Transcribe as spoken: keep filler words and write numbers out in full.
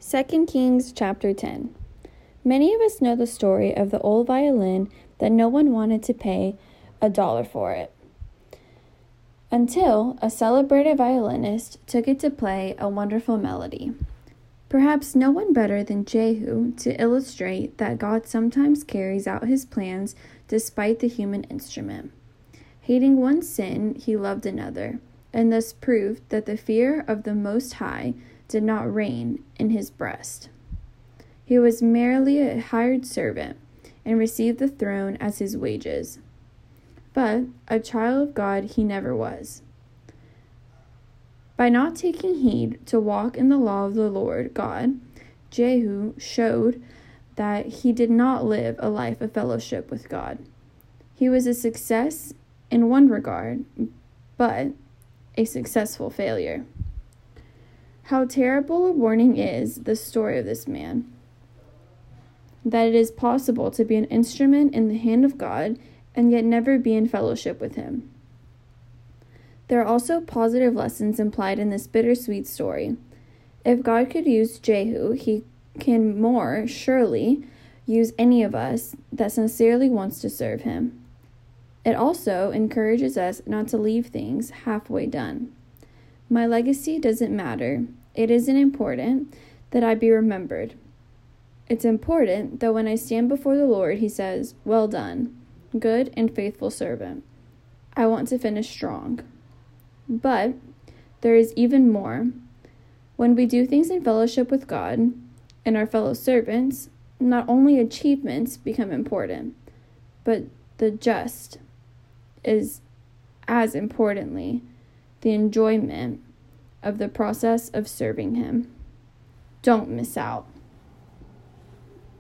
Second Kings chapter ten. Many of us know the story of the old violin that no one wanted to pay a dollar for it, until a celebrated violinist took it to play a wonderful melody. Perhaps no one better than Jehu to illustrate that God sometimes carries out his plans despite the human instrument. Hating one sin, he loved another, and thus proved that the fear of the Most High did not reign in his breast. He was merely a hired servant and received the throne as his wages. But a child of God he never was. By not taking heed to walk in the law of the Lord God, Jehu showed that he did not live a life of fellowship with God. He was a success in one regard, but a successful failure. How terrible a warning is the story of this man, that it is possible to be an instrument in the hand of God and yet never be in fellowship with him. There are also positive lessons implied in this bittersweet story. If God could use Jehu, he can more surely use any of us that sincerely wants to serve him. It also encourages us not to leave things halfway done. My legacy doesn't matter. It isn't important that I be remembered. It's important that when I stand before the Lord, he says, "Well done, good and faithful servant." I want to finish strong. But there is even more. When we do things in fellowship with God and our fellow servants, not only achievements become important, but the just is as importantly the enjoyment of the process of serving him. Don't miss out.